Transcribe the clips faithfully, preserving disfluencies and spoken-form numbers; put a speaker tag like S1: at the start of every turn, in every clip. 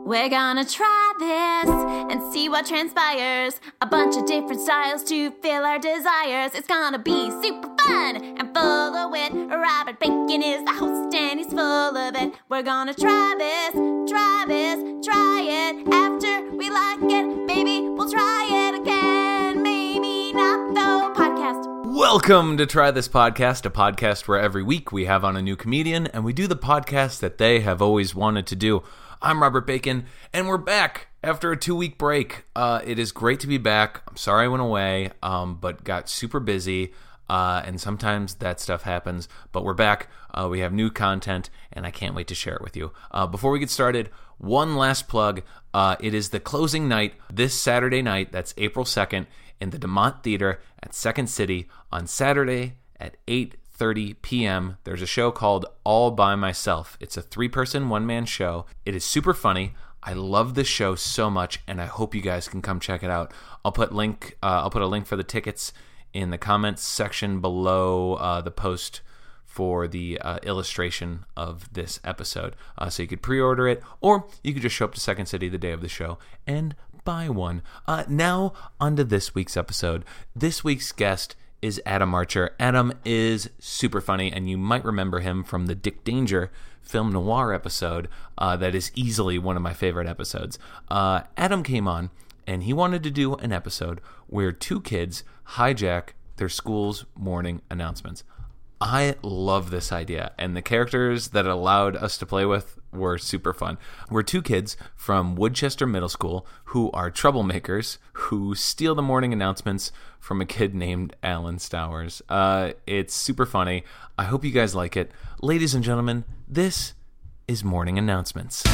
S1: We're gonna try this and see what transpires. A bunch of different styles to fill our desires. It's gonna be super fun and full of wit. Robert Bacon is the host and he's full of it. We're gonna try this, try this, try it. After we like it, maybe we'll try it again. Maybe not though. Podcast.
S2: Welcome to Try This Podcast, a podcast where every week we have on a new comedian and we do the podcast that they have always wanted to do. I'm Robert Bacon, and we're back after a two-week break. Uh, it is great to be back. I'm sorry I went away, um, but got super busy, uh, and sometimes that stuff happens. But we're back. Uh, we have new content, and I can't wait to share it with you. Uh, before we get started, one last plug. Uh, it is the closing night this Saturday night. That's April second in the DeMont Theater at Second City on Saturday at eight thirty p.m. There's a show called All By Myself. It's a three-person, one-man show. It is super funny. I love this show so much, and I hope you guys can come check it out. I'll put link. Uh, I'll put a link for the tickets in the comments section below uh, the post for the uh, illustration of this episode. Uh, so you could pre-order it, or you could just show up to Second City the day of the show and buy one. Uh, now, on to this week's episode. This week's guest is Adam Archer. Adam is super funny, and you might remember him from the Dick Danger film noir episode. Uh, that is easily one of my favorite episodes. Uh, Adam came on, and he wanted to do an episode where two kids hijack their school's morning announcements. I love this idea, and the characters that it allowed us to play with were super fun. We're two kids from Woodchester Middle School who are troublemakers who steal the morning announcements from a kid named Alan Stowers. Uh, it's super funny. I hope you guys like it. Ladies and gentlemen, this is Morning Announcements.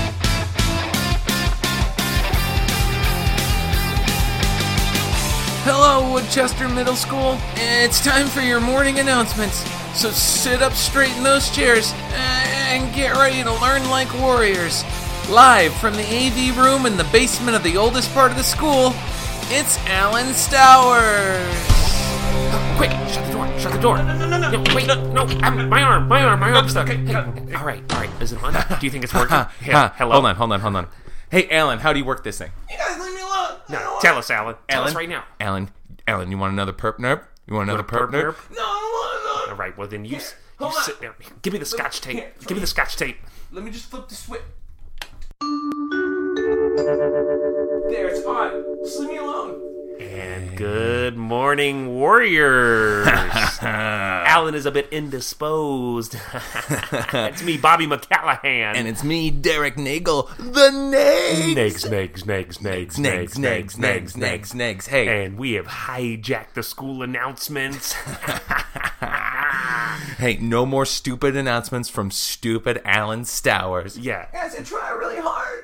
S2: Hello, Woodchester Middle School. It's time for your morning announcements. So sit up straight in those chairs and get ready to learn like warriors. Live from the A V room in the basement of the oldest part of the school, it's Alan Stowers.
S3: Oh, quick, shut the door, shut the door. No, no, no, no. no wait, no, no, I'm, my arm, my arm, my arm's stuck. Hey, hey, all right, all right, is it on? Do you think it's working? Hey, hello?
S2: Hold on, hold on, hold on. Hey, Alan, how do you work this thing?
S4: You guys leave me alone.
S3: No, tell us, Alan. Tell
S2: Alan?
S3: us right now.
S2: Alan, Alan, you want another perp nerp? You want another perp nerp?
S4: No, I don't want
S3: All right, well then you,
S4: Here,
S3: you
S4: hold on.
S3: sit down. Give me the scotch tape.
S4: Here,
S3: Give me the scotch tape.
S4: Let me just flip the switch. There, it's on. Just leave me alone.
S3: And good morning, warriors. Alan is a bit indisposed. It's me, Bobby McCallahan.
S2: And it's me, Derek Nagel, the Nags.
S3: Nags, nags, nags, nags,
S2: Nags, nags, nags, nags, nags. Hey,
S3: And we have hijacked the school announcements.
S2: hey, no more stupid announcements from stupid Alan Stowers.
S3: Yeah.
S4: Guys, I try really hard.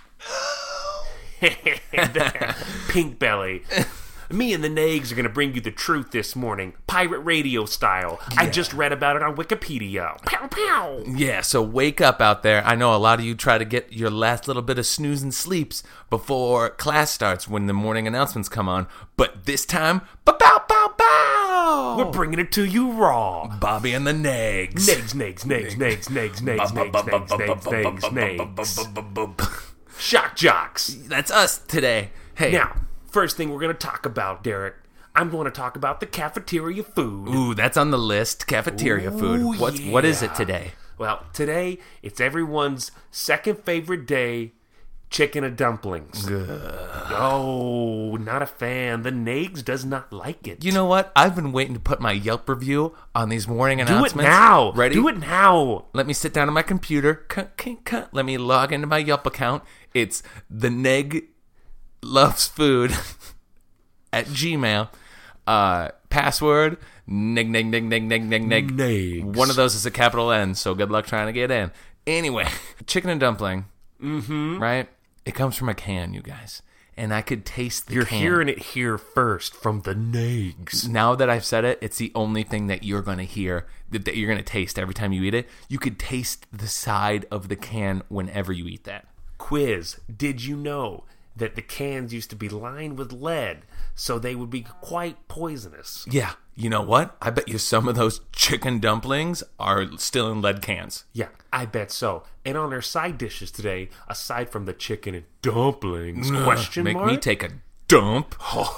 S3: Pink Belly. Me and the Nags are going to bring you the truth this morning, pirate radio style.
S2: Yeah.
S3: I just read about it on Wikipedia. Pow, pow.
S2: Yeah, so wake up out there. I know a lot of you try to get your last little bit of snooze and sleeps before class starts when the morning announcements come on. But this time, ba-bow, bow, bow!
S3: We're bringing it to you raw.
S2: Bobby and the Nags.
S3: Nags, nags, nags, nags, nags, nags, nags, nags, nags, nags, nags. Shock jocks.
S2: That's us today. Hey.
S3: Now, first thing we're going to talk about, Derek, I'm going to talk about the cafeteria food.
S2: Ooh, that's on the list. Cafeteria
S3: Ooh,
S2: food. What's
S3: yeah.
S2: what is it today?
S3: Well, today, it's everyone's second favorite day, chicken and dumplings. Oh, not a fan. The Nags does not like it.
S2: You know what? I've been waiting to put my Yelp review on these morning
S3: Do it
S2: announcements.
S3: now.
S2: Ready?
S3: Do it now.
S2: Let me sit down on my computer. Cut, cut, cut. Let me log into my Yelp account. It's the Neg loves food at Gmail. Uh, password neg neg neg neg neg neg neg.
S3: Nags.
S2: One of those is a capital N, so good luck trying to get in. Anyway, chicken and dumpling.
S3: Mm-hmm.
S2: Right? It comes from a can, you guys, and I could taste the
S3: You're
S2: can.
S3: hearing it here first from the Nags.
S2: Now that I've said it, it's the only thing that you're going to hear, that, that you're going to taste every time you eat it. You could taste the side of the can whenever you eat that.
S3: Quiz. Did you know that the cans used to be lined with lead so they would be quite poisonous.
S2: Yeah. You know what? I bet you some of those chicken dumplings are still in lead cans.
S3: Yeah, I bet so. And on our side dishes today, aside from the chicken and dumplings, question
S2: Make
S3: mark?
S2: me take a dump.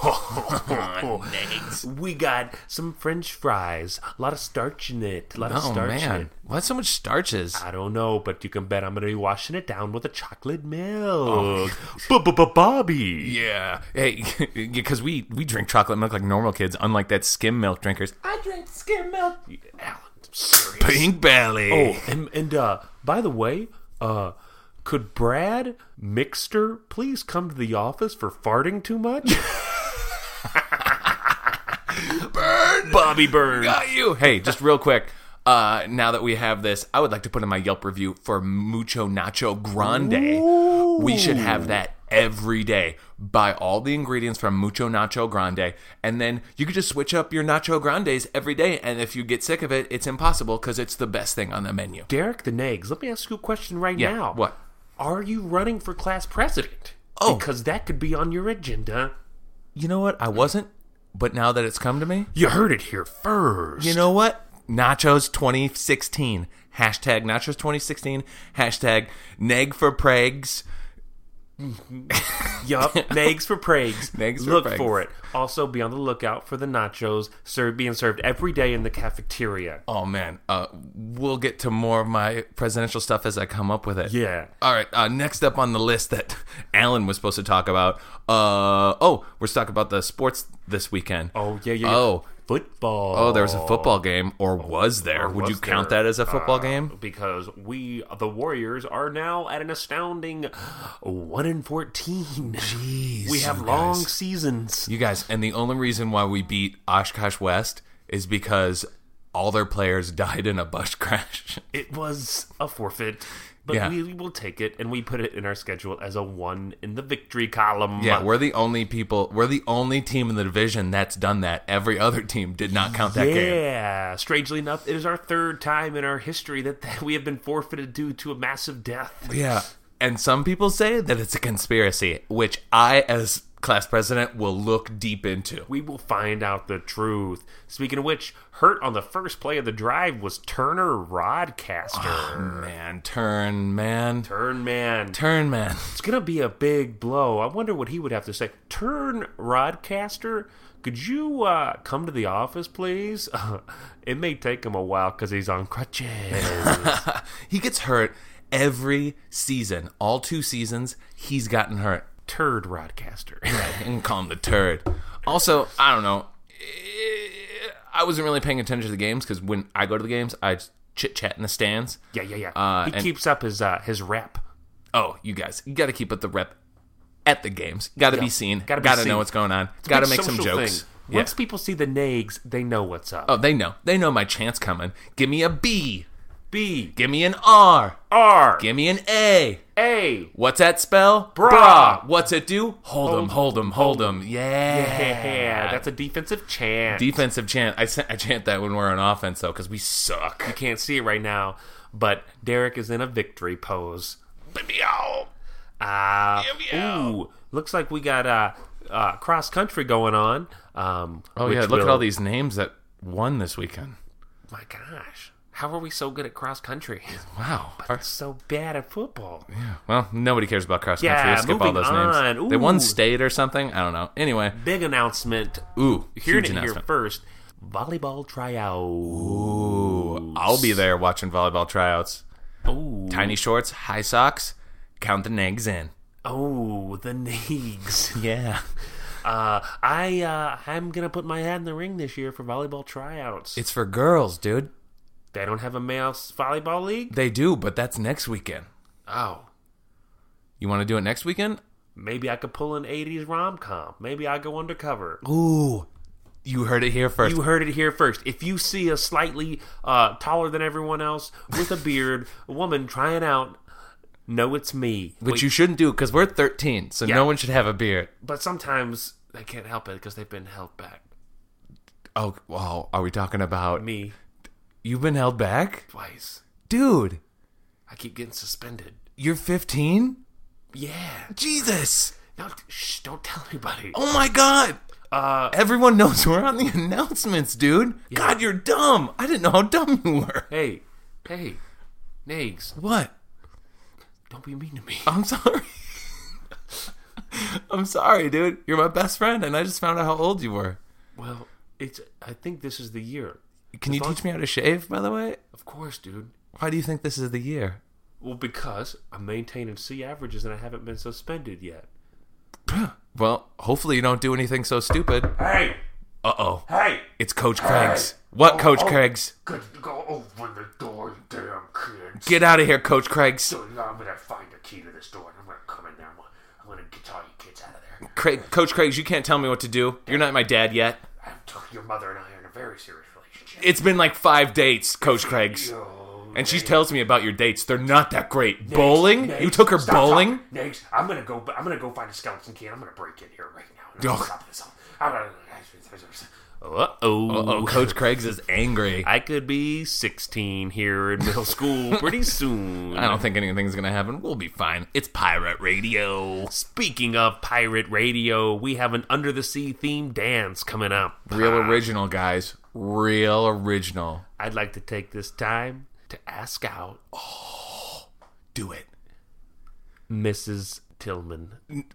S3: We got some French fries, a lot of starch in it, a lot of
S2: Oh,
S3: starch in
S2: man.
S3: it.
S2: Why so much starches?
S3: I don't know, but you can bet I'm going to be washing it down with a chocolate
S2: Oh.
S3: milk. Bobby.
S2: Yeah. Hey, because we, we drink chocolate milk like normal kids, unlike that skim milk drinkers.
S3: I drink skim milk. Alan, I'm serious.
S2: Pink belly.
S3: Oh, and, and uh, by the way, uh, could Brad Mixter please come to the office for farting too much?
S2: Burn.
S3: Bobby Burns.
S2: Got you. Hey, just real quick. Uh, now that we have this, I would like to put in my Yelp review for Mucho Nacho Grande.
S3: Ooh.
S2: We should have that every day. Buy all the ingredients from Mucho Nacho Grande, and then you could just switch up your Nacho Grandes every day, and if you get sick of it, it's impossible because it's the best thing on the menu.
S3: Derek the Nags, let me ask you a question right
S2: Yeah,
S3: now.
S2: what?
S3: Are you running for class president?
S2: Oh.
S3: Because that could be on your agenda.
S2: You know what? I wasn't, but now that it's come to me,
S3: You heard it here first.
S2: you know what? Nachos twenty sixteen. Hashtag Nachos twenty sixteen. Hashtag Neg for Prags.
S3: Yup, Nags for Prags.
S2: Nags for
S3: Look
S2: Prags.
S3: for it. Also, be on the lookout for the nachos served, being served every day in the cafeteria.
S2: Oh, man. Uh, we'll get to more of my presidential stuff as I come up with it.
S3: Yeah.
S2: All right. Uh, next up on the list that Alan was supposed to talk about. Uh, oh, we're talking about the sports this weekend.
S3: Oh, yeah, yeah, yeah.
S2: Oh.
S3: Football.
S2: Oh, there was a football game, or was there?
S3: Or
S2: Would
S3: was
S2: you count
S3: there?
S2: that as a football
S3: Uh,
S2: game?
S3: Because we, the Warriors, are now at an astounding one and fourteen.
S2: Jeez.
S3: We have
S2: you
S3: long
S2: guys.
S3: seasons.
S2: You guys, and the only reason why we beat Oshkosh West is because all their players died in a bus crash.
S3: It was a forfeit, but
S2: Yeah.
S3: we will take it, and we put it in our schedule as a one in the victory column.
S2: Yeah, we're the only people, we're the only team in the division that's done that. Every other team did not count that game.
S3: Yeah, strangely enough, it is our third time in our history that we have been forfeited due to a massive death.
S2: Yeah. And some people say that it's a conspiracy, which I, as class president, will look deep into.
S3: We will find out the truth. Speaking of which, hurt on the first play of the drive was Turner Rodcaster.
S2: Oh, man, turn, man.
S3: Turn man.
S2: Turn, man.
S3: It's going to be a big blow. I wonder what he would have to say. Turn Rodcaster, could you uh, come to the office, please? It may take him a while because he's on crutches.
S2: He gets hurt every season. All two seasons, he's gotten hurt.
S3: Turd Rodcaster.
S2: You can call him the turd. Also, I don't know. I wasn't really paying attention to the games because when I go to the games, I chit chat in the stands.
S3: Yeah, yeah, yeah.
S2: Uh,
S3: he
S2: and-
S3: keeps up his uh, his rep.
S2: Oh, you guys, you got to keep up the rep at the games. Got to
S3: Yeah,
S2: be seen.
S3: gotta
S2: Got
S3: be
S2: to know
S3: seen.
S2: what's going on.
S3: It's a
S2: Got to
S3: big
S2: make some
S3: social
S2: jokes.
S3: thing.
S2: Yeah.
S3: Once people see the nags, they know what's up.
S2: Oh, they know. They know my chance coming. Give me a B.
S3: B.
S2: Give me an R.
S3: R.
S2: Give me an A.
S3: A.
S2: What's that spell?
S3: Bra.
S2: What's it do? Hold 'em, hold 'em, hold 'em. Yeah.
S3: Yeah, that's a defensive chant.
S2: Defensive chant. I, sa- I chant that when we're on offense, though, because we suck.
S3: You can't see it right now, but Derek is in a victory pose.
S2: Meow.
S3: Uh,
S2: Meow.
S3: ooh, looks like we got uh, uh, cross country going on. Um,
S2: Oh,
S3: which
S2: yeah. Look at
S3: will-
S2: all these names that won this weekend.
S3: My gosh, how are we so good at cross country?
S2: Wow. Our-
S3: So bad at football.
S2: well, nobody cares about cross country.
S3: Yeah,
S2: Skip all
S3: moving
S2: those
S3: on.
S2: names. They won
S3: Ooh.
S2: state or something. I don't know. Anyway.
S3: Big announcement.
S2: Ooh,
S3: Hearing
S2: huge
S3: it here
S2: announcement.
S3: first. Volleyball tryout.
S2: Ooh, I'll be there watching volleyball tryouts.
S3: Ooh.
S2: Tiny shorts, high socks, count the nags in.
S3: Oh, the nags.
S2: Yeah.
S3: Uh, I uh, I'm gonna put my hat in the ring this year for volleyball tryouts.
S2: It's for girls, dude.
S3: They don't have a male volleyball league.
S2: They do, but that's next weekend.
S3: Oh,
S2: You want to do it next weekend?
S3: maybe I could pull an eighties rom com. Maybe I go undercover.
S2: Ooh. You heard it here first.
S3: You heard it here first. If you see a slightly uh, taller than everyone else with a beard, a woman trying out, know it's me.
S2: Which
S3: Wait,
S2: you shouldn't do because we're thirteen, so
S3: Yeah.
S2: no one should have a beard.
S3: but sometimes they can't help it because they've been held back.
S2: Oh, wow. Are we talking about
S3: Me
S2: you've been held back?
S3: twice.
S2: Dude,
S3: I keep getting suspended.
S2: you're fifteen?
S3: Yeah.
S2: Jesus.
S3: No, shh, don't tell anybody.
S2: Oh my god!
S3: Uh,
S2: Everyone knows we're on the announcements, dude.
S3: Yeah.
S2: God, you're dumb. I didn't know how dumb you were.
S3: hey, hey, Nags,
S2: What?
S3: don't be mean to me.
S2: I'm sorry. I'm sorry, dude. You're my best friend, and I just found out how old you were.
S3: Well, it's. I think this is the year.
S2: Can you
S3: As long-
S2: teach me how to shave, by the way?
S3: Of course, dude.
S2: Why do you think this is the year?
S3: Well, because I'm maintaining C averages and I haven't been suspended yet.
S2: Well, hopefully you don't do anything so stupid.
S3: Hey!
S2: Uh-oh.
S3: Hey!
S2: It's Coach Craigs. What,
S3: Oh,
S2: Coach
S3: oh.
S2: Craigs?
S3: Go, go open the door, you damn kids.
S2: Get out of here, Coach Craigs.
S3: So I'm gonna find a key to this door and I'm gonna come in there. I'm gonna, I'm gonna get all you kids out of there.
S2: Craig, Coach Craigs, you can't tell me what to do. You're not my dad yet.
S3: I'm t- your mother and I are in a very serious relationship.
S2: It's been like five dates, Coach Craigs.
S3: Yo,
S2: And she
S3: Nags,
S2: tells me about your dates. They're not that great. Bowling?
S3: Nags,
S2: You took her
S3: stop
S2: bowling?
S3: talking. Nags, I'm gonna go. I'm gonna go find a skeleton key and I'm gonna break in here right now. And I'm
S2: Oh.
S3: gonna stop this. I'm gonna. Uh-oh.
S2: Uh-oh, Coach Craigs is angry.
S3: I could be sixteen here in middle school pretty soon.
S2: I don't think anything's going to happen. We'll be fine. It's Pirate Radio.
S3: Speaking of pirate radio, we have an Under the Sea themed dance coming up.
S2: Real original, guys. Real original.
S3: I'd like to take this time to ask out
S2: Do it.
S3: Missus Tillman.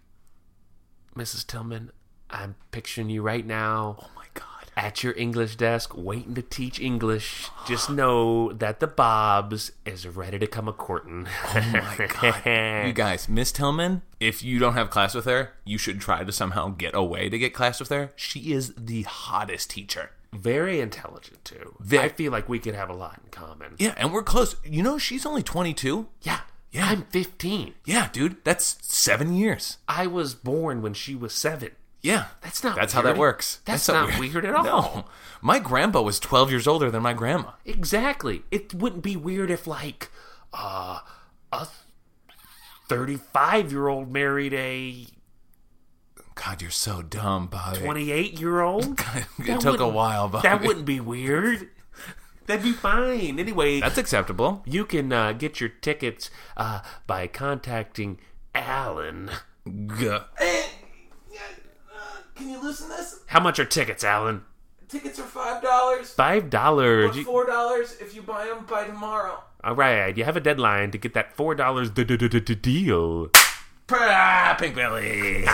S3: Missus Tillman, I'm picturing you right now
S2: Oh, my God.
S3: at your English desk waiting to teach English. Just know that the Bobs is ready to come a-courtin'.
S2: Oh, my God. You guys, Miss Tillman, if you don't have class with her, you should try to somehow get away to get class with her. She is the hottest teacher.
S3: Very intelligent, too.
S2: Ve-
S3: I feel like we could have a lot in common.
S2: Yeah, and we're close. You know, she's only twenty-two.
S3: Yeah.
S2: Yeah.
S3: I'm fifteen.
S2: Yeah, dude, that's seven years.
S3: I was born when she was seven.
S2: Yeah.
S3: That's not
S2: That's how
S3: weird.
S2: that works.
S3: That's,
S2: not
S3: not weird. at all.
S2: No. My grandpa was twelve years older than my grandma.
S3: Exactly. It wouldn't be weird if, like, uh, a thirty-five-year-old married a
S2: God, you're so dumb, Bobby.
S3: twenty-eight-year-old.
S2: It took a while, Bobby.
S3: That wouldn't be weird. That'd be fine. Anyway,
S2: That's acceptable.
S3: you can uh, get your tickets uh, by contacting Alan.
S2: G-
S4: Hey, yeah, uh, can you listen to this?
S3: How much are tickets, Alan?
S4: Tickets are five dollars.
S3: Five dollars.
S4: Or four dollars if you buy them by tomorrow.
S3: All right, you have a deadline to get that four dollars deal.
S2: Ah, Pink Belly.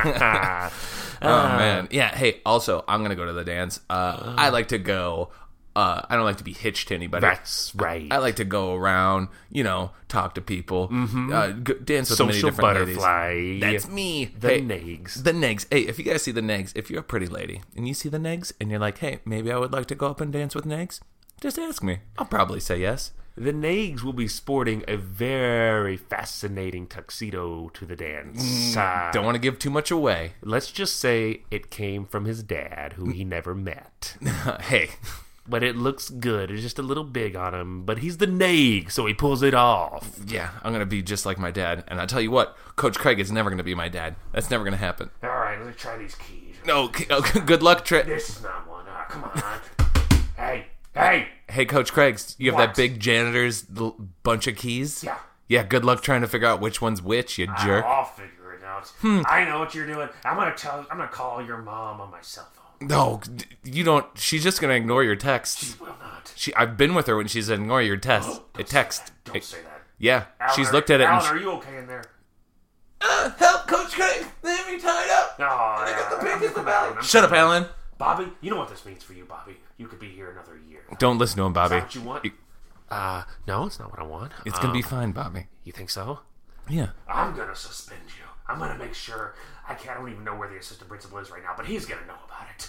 S2: Oh, man. Yeah, hey, also, I'm going to go to the dance. Uh, I like to go... Uh, I don't like to be hitched to anybody.
S3: That's right.
S2: I like to go around, you know, talk to people, mm-hmm. uh, g- dance with many
S3: Social
S2: different
S3: butterfly.
S2: ladies. That's me.
S3: The
S2: hey,
S3: Nags.
S2: The Negs. Hey, if you guys see the Negs, if you're a pretty lady and you see the Negs and you're like, hey, maybe I would like to go up and dance with Negs, just ask me. I'll probably say yes.
S3: The Nags will be sporting a very fascinating tuxedo to the dance. Uh,
S2: Don't want to give too much away.
S3: let's just say it came from his dad, who he never met.
S2: Hey.
S3: But it looks good. It's just a little big on him. But he's the Nag, so he pulls it off.
S2: Yeah, I'm going to be just like my dad. And I tell you what, Coach Craig is never going to be my dad. That's never going to happen.
S3: All right, let's try these keys.
S2: No, okay, okay, good luck, Trey.
S3: This is not one. Ah, come on. Hey, hey.
S2: Hey, Coach Craigs, you have
S3: What?
S2: that big janitor's l- bunch of keys?
S3: Yeah.
S2: Yeah, good luck trying to figure out which one's which, you jerk.
S3: I'll figure it out. I know what you're doing. I'm gonna tell. I'm gonna call your mom on my cell phone.
S2: No, d- you don't. She's just going to ignore your texts.
S3: Will not.
S2: She, I've been with her when she said ignore your text.
S3: Don't
S2: It
S3: say
S2: text.
S3: that. Don't
S2: It-
S3: say that.
S2: Yeah,
S3: Alan,
S2: she's
S3: are-
S2: looked at it
S3: Alan,
S2: and she,
S3: are you okay in there?
S4: Uh, help, Coach Craig. They have me tied up.
S3: No,
S4: I got the pink in the belly.
S2: Shut up, Alan.
S3: Bobby, you know what this means for you, Bobby. You could be here another year.
S2: Don't listen to him,
S3: Is
S2: Bobby.
S3: that what you want?
S2: You-
S3: Uh, no, it's not what I want.
S2: It's going to be
S3: Um,
S2: fine, Bobby.
S3: You think so?
S2: Yeah.
S3: I'm gonna suspend you. I'm gonna make sure. I can't. I don't even know where the assistant principal is right now, but he's gonna know about it.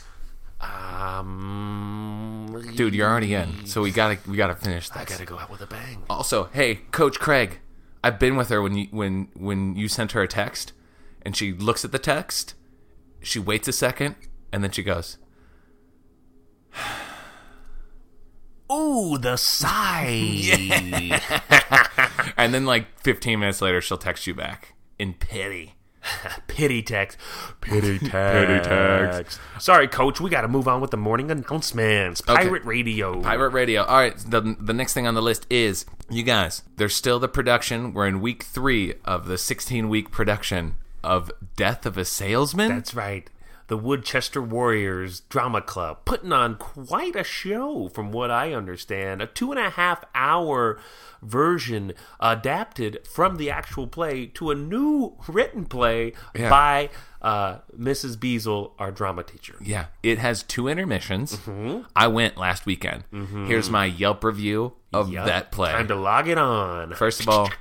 S3: Um,
S2: Dude, you're already in, so we gotta we gotta finish this.
S3: I gotta go out with a bang.
S2: Also, hey, Coach Craig, I've been with her when you when when you sent her a text, and she looks at the text, she waits a second, and then she goes,
S3: Ooh, the sigh.
S2: and then like fifteen minutes later, she'll text you back in pity.
S3: Pity text. Pity text.
S2: Pity text.
S3: Sorry, Coach. We got to move on with the morning announcements. Pirate Radio.
S2: Pirate Radio. All right, the the next thing on the list is, you guys, there's still the production. We're in week three of the sixteen-week production. of Death of a Salesman.
S3: That's right. The Woodchester Warriors Drama Club putting on quite a show, from what I understand. A two and a half hour version adapted from the actual play to a new written play
S2: Yeah.
S3: by uh, Missus Beazle, our drama teacher.
S2: Yeah, it has two intermissions.
S3: Mm-hmm.
S2: I went last weekend. Here's my Yelp review of
S3: Yup.
S2: that play.
S3: Time to log it on.
S2: First of all,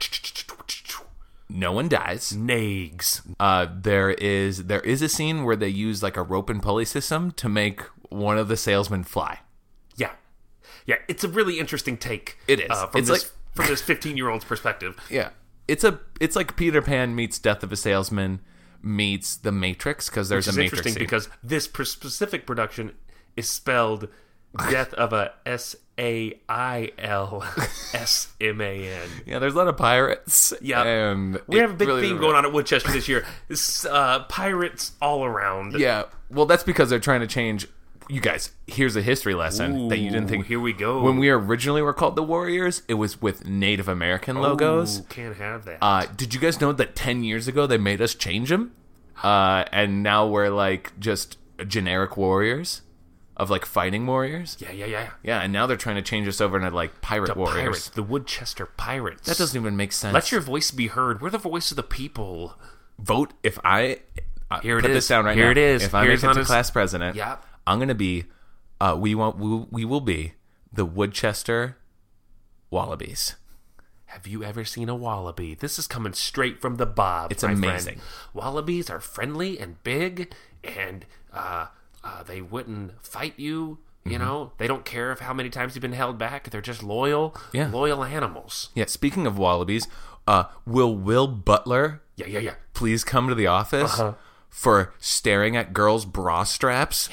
S2: no one dies.
S3: Nags.
S2: Uh, there is there is a scene where they use like a rope and pulley system to make one of the salesmen fly.
S3: Yeah. Yeah, it's a really interesting take.
S2: It is.
S3: Uh, from
S2: It's
S3: this,
S2: like-
S3: from this fifteen-year-old's perspective.
S2: Yeah, it's a it's like Peter Pan meets Death of a Salesman meets The Matrix, because there's
S3: Which is
S2: a Matrix
S3: interesting
S2: scene.
S3: because this per- specific production is spelled Death of a S A I L S M A N.
S2: Yeah, there's a lot of pirates.
S3: Yeah.
S2: and
S3: We
S2: it
S3: have a big
S2: really-
S3: theme going on at Woodchester this year. It's uh, pirates all around.
S2: Yeah, well, that's because they're trying to change. You guys, here's a history lesson that you didn't think.
S3: Ooh, here we go.
S2: When we originally were called the Warriors, it was with Native American logos.
S3: Ooh, can't have that.
S2: Uh, did you guys know that ten years ago they made us change them? Uh, and now we're like just generic warriors of like fighting warriors.
S3: yeah, yeah, yeah.
S2: Yeah, and now they're trying to change us over into like pirate
S3: The
S2: warriors.
S3: pirates, the Woodchester Pirates.
S2: That doesn't even make sense.
S3: Let your voice be heard. We're the voice of the people.
S2: vote if I uh,
S3: Here it
S2: put
S3: is.
S2: this down right
S3: Here
S2: now.
S3: it is.
S2: If I
S3: Here's
S2: make it
S3: on
S2: to
S3: his-
S2: class president,
S3: Yep.
S2: I'm gonna be. Uh, we want we, we will be the Woodchester Wallabies.
S3: Have you ever seen a wallaby? This is coming straight from the Bob.
S2: It's
S3: my
S2: amazing.
S3: friend. Wallabies are friendly and big, and uh, uh, they wouldn't fight you. You
S2: Mm-hmm.
S3: know, they don't care if how many times you've been held back. They're just loyal,
S2: Yeah.
S3: loyal animals.
S2: Yeah. Speaking of Wallabies, uh, will Will Butler
S3: Yeah, yeah, yeah.
S2: please come to the office
S3: Uh-huh.
S2: for staring at girls' bra straps?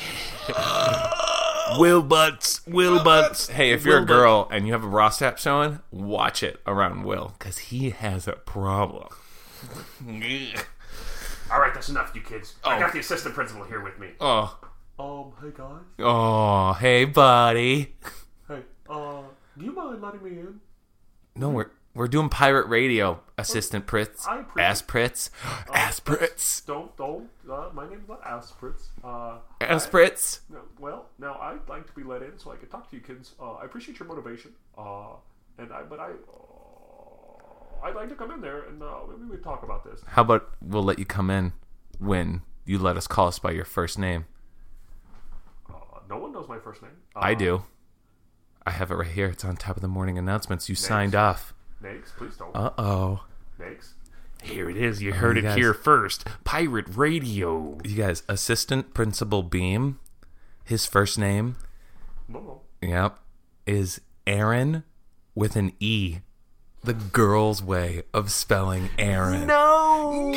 S3: Will Butts, Will Butts.
S2: Hey, if you're a
S3: Will
S2: girl and you have a bra strap showing, watch it around Will, because he has a problem.
S3: Butts. All right, that's enough, you kids. I got the assistant principal here with me.
S2: Oh,
S3: Um, hey guys.
S2: oh, hey, buddy.
S3: Hey, uh, do you mind letting me in?
S2: No, we're we're doing pirate radio, Assistant Pritz.
S3: I appreciate-
S2: Ass Pritz. Ass Pritz.
S3: Don't, don't. Uh, my name's not Aspritz. Uh,
S2: Ass Pritz.
S3: no, well, now I'd like to be let in so I could talk to you kids. Uh, I appreciate your motivation. Uh, and I, but I, uh, I'd like to come in there and uh, maybe we talk about this.
S2: How about we'll let you come in when you let us call us by your first name?
S3: Uh, no one knows my first name. Uh,
S2: I do. I have it right here. It's on top of the morning announcements. You signed off.
S3: Nags, please don't.
S2: Uh oh.
S3: Nags. Here it is. You heard
S2: you
S3: it
S2: guys-
S3: here first. Pirate Radio.
S2: You guys, Assistant Principal Beam, his first name,
S3: No, no.
S2: yep, is Aaron with an E. The girl's way of spelling Aaron.
S3: No.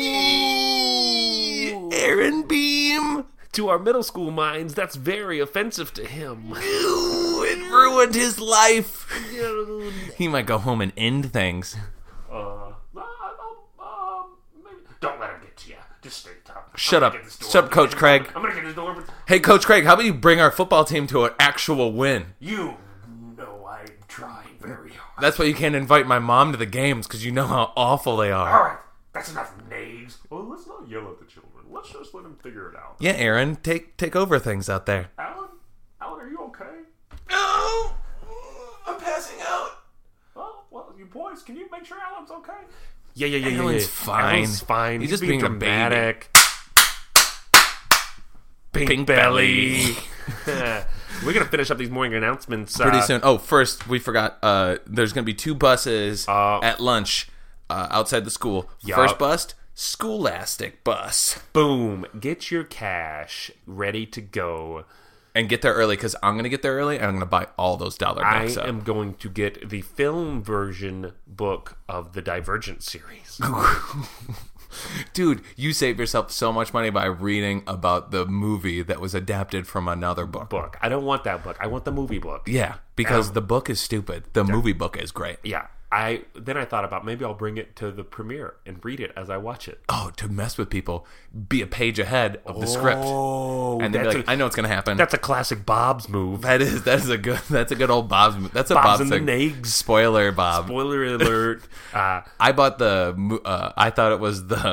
S2: Aaron Beam.
S3: To our middle school minds, that's very offensive to him.
S2: Ooh, it ruined his life. He might go home and end things.
S3: Uh, um, um, maybe. Don't let him get to you. Just stay tough.
S2: Shut
S3: I'm
S2: up.
S3: gonna get this door
S2: Shut up,
S3: open.
S2: Coach Craig.
S3: I'm gonna get this door open.
S2: Hey, Coach Craig, how about you bring our football team to an actual win?
S3: You know I'm trying very hard.
S2: That's why you can't invite my mom to the games, because you know how awful they are.
S3: All right, that's enough names. Well, let's not yell at the children. Let's just let them figure it out.
S2: Yeah, Aaron, take take over things out there.
S3: Alan, Alan, are you okay?
S4: No! I'm passing out.
S3: Oh, well, you boys, can you make sure Alan's okay? Yeah, yeah, yeah, yeah.
S2: Alan's
S3: yeah.
S2: fine.
S3: Alan's fine.
S2: He's
S3: He's,
S2: just
S3: being,
S2: being a baby.
S3: dramatic. Pink,
S2: Pink
S3: belly. We're gonna finish up these morning announcements
S2: Pretty
S3: uh,
S2: soon. Oh, first, we forgot, uh, there's going to be two buses
S3: Uh,
S2: at lunch uh, outside the school.
S3: Yup.
S2: First bus, Scholastic bus.
S3: Boom! Get your cash ready to go.
S2: And get there early, because I'm going to get there early, and I'm going to buy all those dollar
S3: I
S2: books up.
S3: am going to get the film version book of the Divergent series.
S2: Dude, you save yourself so much money by reading about the movie that was adapted from another book.
S3: book. I don't want that book. I want the movie book.
S2: Yeah, because
S3: Um,
S2: the book is stupid. The movie book is great.
S3: Yeah. I then I thought about maybe I'll bring it to the premiere and read it as I watch it.
S2: Oh, to mess with people, be a page ahead of the script,
S3: Oh,
S2: and they'd be
S3: that's
S2: like,
S3: a-
S2: "I know what's going to happen."
S3: That's a classic Bob's move.
S2: That is that is a good that's a good old Bob's mo- that's a
S3: Bob's
S2: Bob
S3: and the
S2: thing.
S3: Nags.
S2: Spoiler, Bob.
S3: Spoiler alert. uh,
S2: I bought the mo- uh, I thought it was the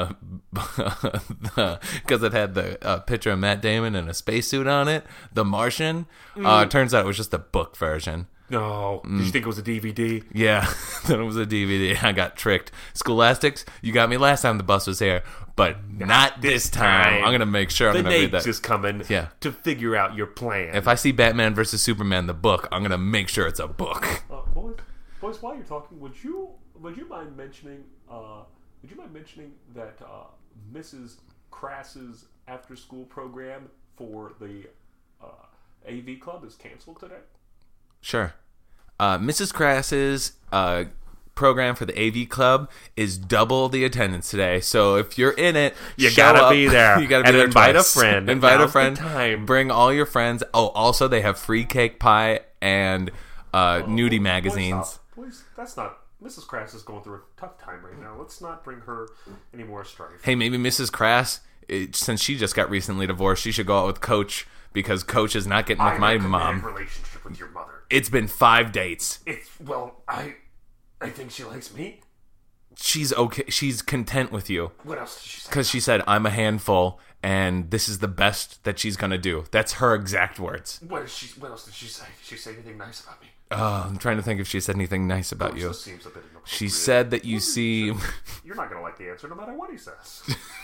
S2: because it had the uh, picture of Matt Damon in a spacesuit on it, The Martian. Mm. Uh, turns out it was just a book version.
S3: No, mm. Did you think it was a D V D?
S2: Yeah, then it was a D V D. I got tricked. Scholastics, you got me last time the bus was here, but not, not this time. time. I'm gonna make sure I'm
S3: the
S2: gonna read that.
S3: The is coming.
S2: Yeah.
S3: To figure out your plan.
S2: If I see Batman versus Superman the book, I'm gonna make sure it's a book.
S3: Uh, boys, boys, while you're talking, would you would you mind mentioning uh, would you mind mentioning that uh, Missus Crass's after school program for the uh, A V Club is canceled today?
S2: Sure. Uh, Missus Crass's uh, program for the A V Club is double the attendance today. So if you're in it,
S3: you
S2: show
S3: gotta
S2: up.
S3: be there.
S2: You gotta be
S3: and
S2: there.
S3: Invite
S2: twice.
S3: a friend.
S2: Invite
S3: Now's
S2: a friend.
S3: The time.
S2: Bring all your friends. Oh, also they have free cake pie and uh,
S3: oh,
S2: nudie
S3: boys,
S2: magazines.
S3: Boys, boys, that's not. Missus Crass is going through a tough time right now. Let's not bring her any more strife.
S2: Hey, maybe Missus Crass, it, since she just got recently divorced, she should go out with Coach because Coach is not getting with
S3: I
S2: my
S3: have a
S2: mom.
S3: Relationship with your mother.
S2: It's been five dates.
S3: It's well, I, I think she likes me.
S2: She's okay. She's content with you.
S3: What else did she say?
S2: Because she said, "I'm a handful, and this is the best that she's gonna do." That's her exact words.
S3: What is she? What else did she say? Did she say anything nice about me?
S2: Oh, I'm trying to think if she said anything nice about you.
S3: This seems a bit inappropriate.
S2: She said that you seem.
S3: You're not gonna like the answer, no matter what he says.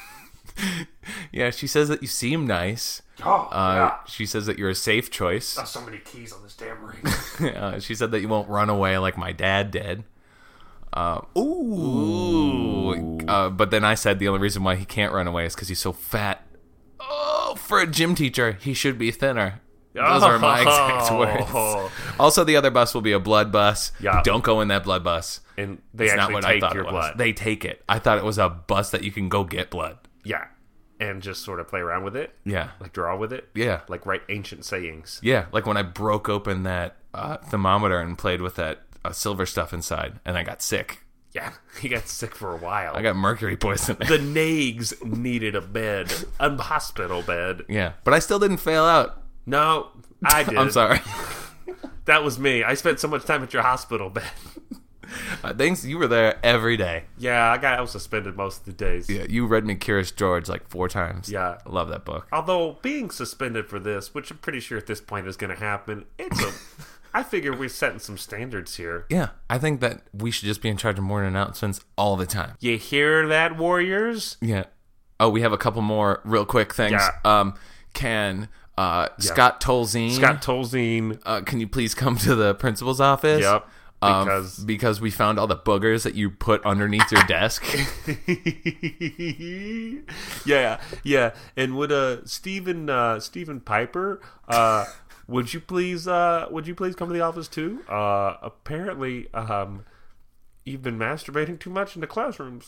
S2: Yeah, she says that you seem nice.
S3: Oh,
S2: uh,
S3: yeah.
S2: She says that you're a safe choice.
S3: Oh, so many keys on this damn ring.
S2: uh, she said that you won't run away like my dad did. Uh, ooh. ooh. Uh, but then I said the only reason why he can't run away is because he's so fat. Oh, for a gym teacher, he should be thinner. Those are my exact words. Also, the other bus will be a blood bus.
S3: Yeah.
S2: Don't go in that blood bus.
S3: And they
S2: it's
S3: actually
S2: not what
S3: take
S2: I thought
S3: your
S2: it was.
S3: blood.
S2: They take it. I thought it was a bus that you can go get blood.
S3: Yeah. And just sort of play around with it.
S2: Yeah.
S3: Like draw with it.
S2: Yeah.
S3: Like write ancient sayings.
S2: Yeah. Like when I broke open that uh, thermometer and played with that uh, silver stuff inside, and I got sick.
S3: Yeah. He got sick for a while.
S2: I got mercury poisoning.
S3: The Nags needed a bed. A hospital bed.
S2: Yeah. But I still didn't fail out.
S3: No, I did.
S2: I'm sorry.
S3: That was me. I spent so much time at your hospital bed.
S2: Uh, thanks, you were there every day.
S3: Yeah, I got I was suspended most of the days.
S2: Yeah, you read me Curious George like four times.
S3: Yeah.
S2: I love that book.
S3: Although being suspended for this, which I'm pretty sure at this point is going to happen, it's a. I figure we're setting some standards here.
S2: Yeah, I think that we should just be in charge of morning announcements all the time.
S3: You hear that, Warriors?
S2: Yeah. Oh, we have a couple more real quick things.
S3: Yeah.
S2: Um, can uh, yeah. Scott Tolzien?
S3: Scott Tolzien.
S2: Uh, can you please come to the principal's office?
S3: Yep. Because
S2: um, because we found all the boogers that you put underneath your desk.
S3: yeah, yeah. And would uh Stephen uh, Stephen Piper uh, would you please uh, would you please come to the office too? Uh, apparently, um, you've been masturbating too much in the classrooms.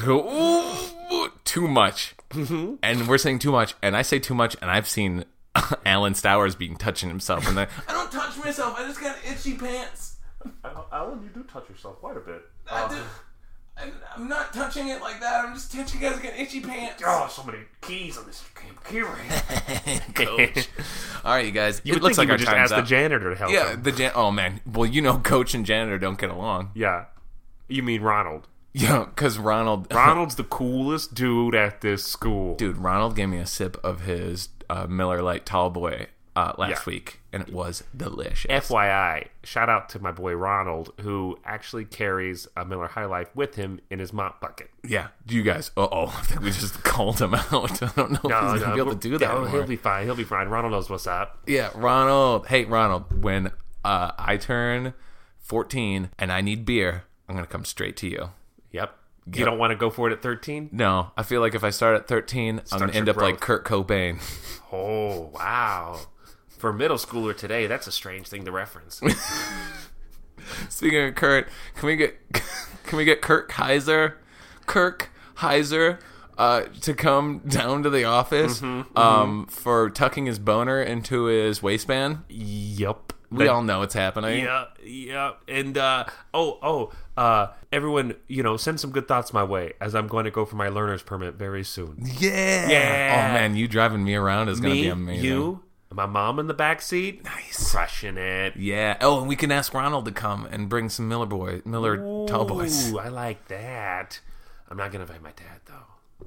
S2: Ooh, too much,
S3: mm-hmm.
S2: And we're saying too much, and I say too much, and I've seen Alan Stowers being touching himself, and then
S4: I don't touch myself. I just got itchy pants.
S3: Alan, you do touch yourself quite a bit.
S4: I do. I'm, I'm not touching it like that. I'm just touching you guys get itchy pants.
S3: Oh, so many keys on this key ring.
S2: Coach. All right, you guys.
S3: You
S2: it
S3: would
S2: looks
S3: think
S2: like
S3: you
S2: our
S3: would just
S2: time's
S3: ask
S2: up.
S3: the janitor to help
S2: Yeah,
S3: him.
S2: the jan- Oh man. Well, you know, Coach and janitor don't get along.
S3: Yeah. You mean Ronald?
S2: Yeah, because Ronald.
S3: Ronald's the coolest dude at this school.
S2: Dude, Ronald gave me a sip of his uh, Miller Lite Tall Boy uh, last
S3: Yeah.
S2: week, and it was delicious.
S3: F Y I, shout out to my boy Ronald, who actually carries a Miller High Life with him in his mop bucket.
S2: Yeah, you guys. Uh oh, I think we just called him out. I don't know if
S3: No,
S2: he's
S3: no,
S2: gonna be able to do that.
S3: no,
S2: anymore.
S3: he'll be fine. He'll be fine. Ronald knows what's up.
S2: Yeah, Ronald. Hey, Ronald. When uh, I turn fourteen and I need beer, I'm gonna come straight to you.
S3: Yep.
S2: Yep.
S3: You don't want to go for it at thirteen?
S2: No, I feel like if I start at thirteen, I'm
S3: Start
S2: gonna
S3: your
S2: end up
S3: growth.
S2: like Kurt Cobain.
S3: Oh, wow. For a middle schooler today, that's a strange thing to reference.
S2: Speaking of Kurt, can we get can we get Kirk Heiser, Kirk Heiser, uh, to come down to the office
S3: Mm-hmm,
S2: um, for tucking his boner into his waistband?
S3: Yep.
S2: We all know it's happening.
S3: Yeah, yeah. And, uh, oh, oh, uh, everyone, you know, send some good thoughts my way as I'm going to go for my learner's permit very soon.
S2: Yeah.
S3: Yeah.
S2: Oh man, you driving me around is gonna
S3: Me,
S2: be amazing.
S3: you, my mom in the back seat.
S2: Nice.
S3: Crushing it.
S2: Yeah. Oh, and we can ask Ronald to come and bring some Miller boy, Miller Tall Boys.
S3: Ooh, I like that. I'm not going to invite my dad, though.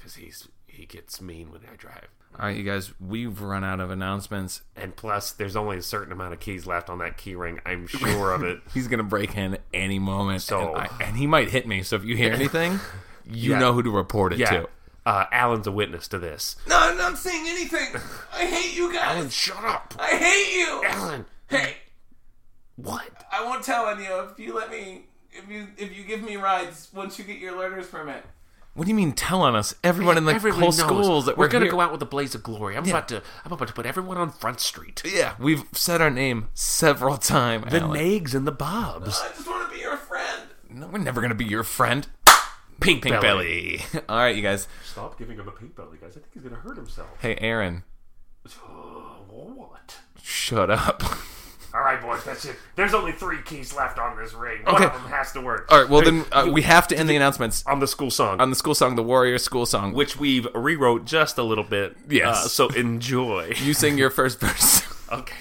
S3: because he's he gets mean when I drive.
S2: All right, you guys, we've run out of announcements.
S3: And plus, there's only a certain amount of keys left on that key ring. I'm sure of it.
S2: He's going to break in any moment.
S3: So-
S2: and, I, and he might hit me. So if you hear anything, you
S3: Yeah.
S2: know who to report it
S3: Yeah.
S2: to.
S3: Uh, Alan's a witness to this.
S4: No, I'm not saying anything. I hate you guys.
S3: Alan, shut up.
S4: I hate you.
S3: Alan.
S4: Hey,
S3: What?
S4: I won't tell on you if you let me. If you if you give me rides once you get your learner's permit.
S2: What do you mean tell on us? Everyone in the
S3: Everybody
S2: whole
S3: knows.
S2: schools that
S3: we're
S2: we're,
S3: gonna
S2: here.
S3: go out with a blaze of glory. I'm
S2: Yeah.
S3: about to. I'm about to put everyone on Front Street.
S2: Yeah, we've said our name several times.
S3: The Nags and the Bobs.
S4: I just want to be your friend.
S2: No, we're never going to be your friend.
S3: Pink,
S2: Pink
S3: belly.
S2: belly. All right, you guys.
S3: Stop giving him a pink belly, guys. I think he's gonna hurt himself.
S2: Hey, Aaron,
S3: What?
S2: shut up.
S3: All right, boys, that's it. There's only three keys left on this ring. One
S2: Okay.
S3: of them has to work.
S2: All right, well, then uh, we have to end the announcements
S3: On the school song,
S2: on the school song, the Warrior School Song.
S3: which we've rewrote just a little bit.
S2: Yes.
S3: Uh, so enjoy.
S2: You sing your first verse.
S3: Okay.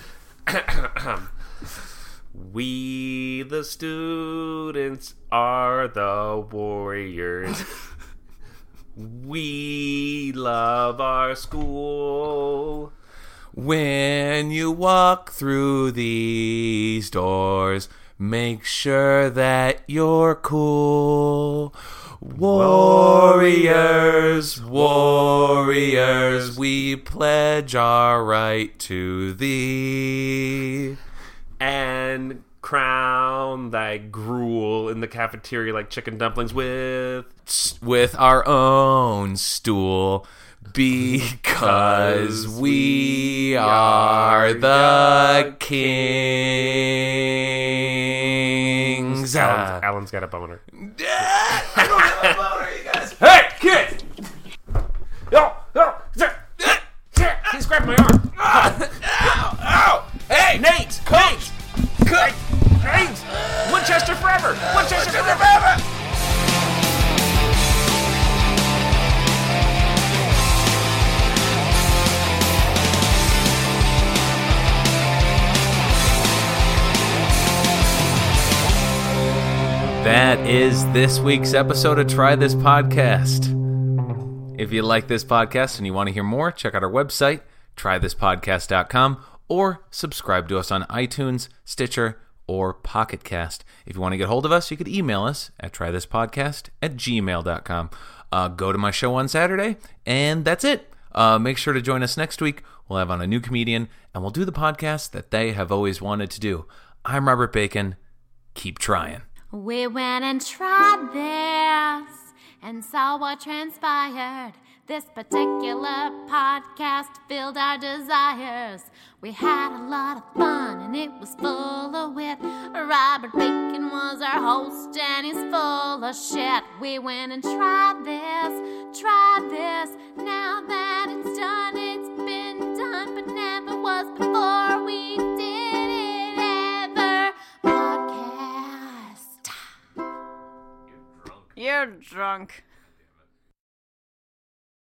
S3: We, the students, are the warriors. We love our school.
S2: When you walk through these doors, make sure that you're cool. Warriors, warriors, we pledge our right to thee.
S3: And crown thy gruel in the cafeteria like chicken dumplings with
S2: With our own stool, because we are the kings.
S3: Alan's, Alan's got a boner.
S4: I don't have a boner, you guys.
S3: Hey, kid! Yo, yo, he's grabbing my arm.
S2: Ow! Ow! Hey!
S3: Nate! Nate!
S2: Coach!
S3: Nate! Winchester forever! Winchester forever!
S2: Forever! That is this week's episode of Try This Podcast. If you like this podcast and you want to hear more, check out our website, try this podcast dot com, or subscribe to us on iTunes, Stitcher, or Pocket Cast. If you want to get hold of us, you could email us at try this podcast at gmail dot com. Uh, go to my show on Saturday, and that's it. Uh, make sure to join us next week. We'll have on a new comedian, and we'll do the podcast that they have always wanted to do. I'm Robert Bacon. Keep trying.
S1: We went and tried this and saw what transpired. This particular podcast filled our desires. We had a lot of fun and it was full of wit. Robert Bacon was our host and he's full of shit. We went and tried this, tried this. Now that it's done, it's been done, but never was before we did it ever. Podcast.
S3: You're drunk.
S1: You're drunk.